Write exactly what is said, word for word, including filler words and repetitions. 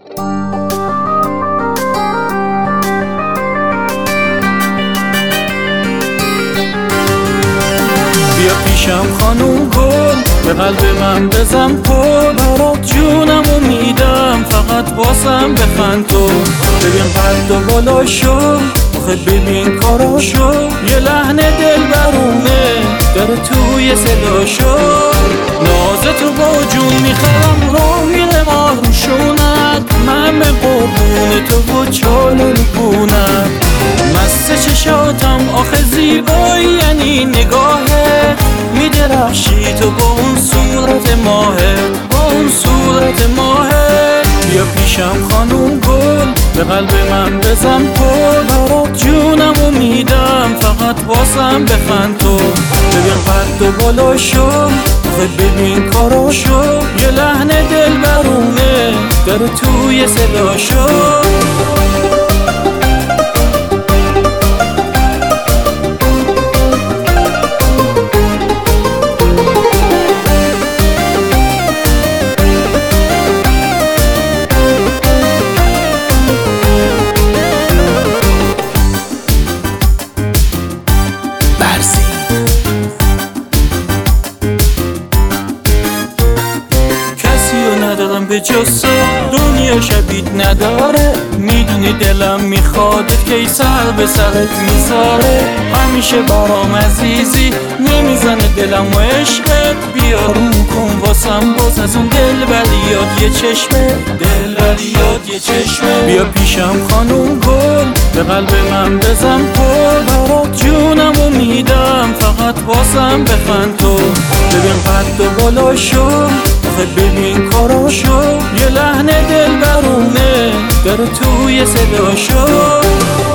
بیا پیشم خانوم گل، به قلب من بزن پر، برات جونمو میدم فقط واسم بخند تو. ببین قد و بالاشو، آخه ببین کاراشو، یه لحن دل برونه داره توی صداشو. نازتو با جون میخرم رو میره ماروشونت، من به قربون تو و چاله بونم. مست چشاتم آخه زیبایی یعنی نگاهه، میدرخشی تو با اون صورت ماهه، با اون صورت ماهه. بیا پیشم خانوم گل، به قلب من بزن پر، برات جونمو میدم فقط واسم بخند تو. ببین قد و بالاشو، آخه ببین کاراشو، یه لحن دل برونه داره توی صداشو. ندارم به جز دنیا شبیت نداره، میدونی دلم میخوادت که ای سر به سرت میذاره. همیشه برام عزیزی، نمیزنه دلم و عشقت، بیا رو کن واسم باز از اون دل بلیاد یه چشمه، دل بلیاد یه چشمه. بیا پیشم خانوم گل، به قلب من بزن پر، برات جونمو میدم فقط واسم بخند تو. ببین قد و بالاشو، آخه ببین کاراشو، یه لحن دل برونه داره توی صداشو.